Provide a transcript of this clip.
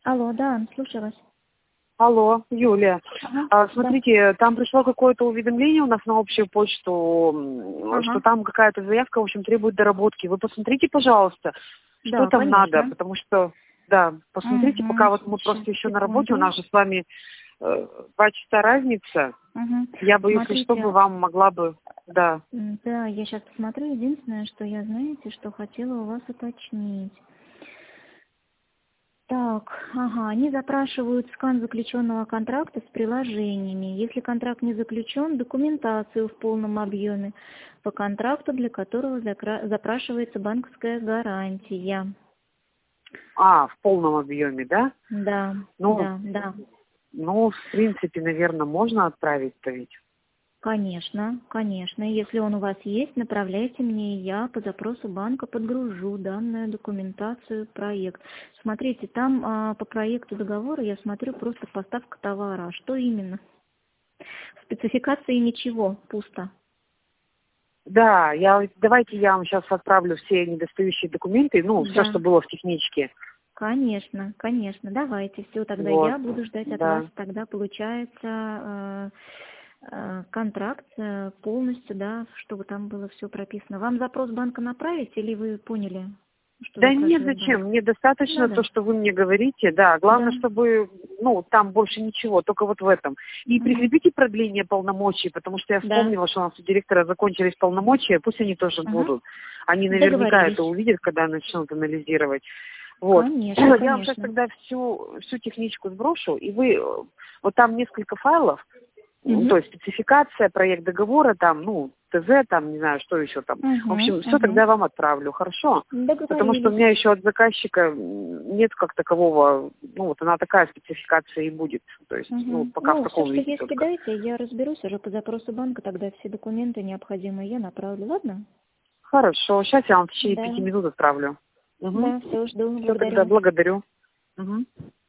Алло, да, слушаю вас. Алло, Юлия. Ага, да. Смотрите, там пришло какое-то уведомление у нас на общую почту, что Ага, там какая-то заявка, в общем, требует доработки. Вы посмотрите, пожалуйста, что да, там надо, конечно. потому что, да, посмотрите, Угу, пока вот мы сейчас, просто еще на работе, у секунду. нас же с вами 2 часа разница. Угу. Я бы, если что, бы Смотрите, вам могла бы, да. да, я сейчас посмотрю. Единственное, что я, знаете, что хотела у вас уточнить. Так, ага, они запрашивают скан заключенного контракта с приложениями. Если контракт не заключен, документацию в полном объеме по контракту, для которого запрашивается банковская гарантия. В полном объеме, да? Да, Ну, да, да. в принципе, наверное, можно отправить-то ведь. Конечно, конечно. Если он у вас есть, направляйте мне, и я по запросу банка подгружу данную документацию, проект. Смотрите, там по проекту договора я смотрю просто поставка товара. А что именно? В спецификации ничего, пусто. Да, давайте я вам сейчас отправлю все недостающие документы, все, Да, что было в техничке. конечно, конечно. Давайте, все, тогда Вот, я буду ждать от вас. да. Тогда получается контракт полностью, да, чтобы там было все прописано. Вам запрос банка направить или вы поняли, что Да нет, запрашивает банк? зачем? Мне достаточно то, Да-да. что вы мне говорите, да. Главное, Да. чтобы, там больше ничего, только вот в этом. И Мгм. прикрепите продление полномочий, потому что я Да. вспомнила, что у нас у директора закончились полномочия, пусть они тоже Ага. будут. Они наверняка это Договорились. увидят, когда начнут анализировать. Вот. Конечно, Я вам сейчас конечно. тогда всю техничку сброшу, и вы, вот там несколько файлов, Угу. то есть спецификация, проект договора, там, ТЗ, там, не знаю, что еще там. В Угу. общем, все Угу. тогда вам отправлю, хорошо? Потому что у Договорились. меня еще от заказчика нет как такового, она такая спецификация и будет. То есть, Угу. пока в Ну, все, таком что виде есть, только. кидайте, я разберусь уже по запросу банка, тогда все документы необходимые я направлю, ладно? Хорошо, сейчас я вам в течение Да. 5 минут отправлю. Да, все, жду, Все, тогда благодарю. благодарю. Мгм.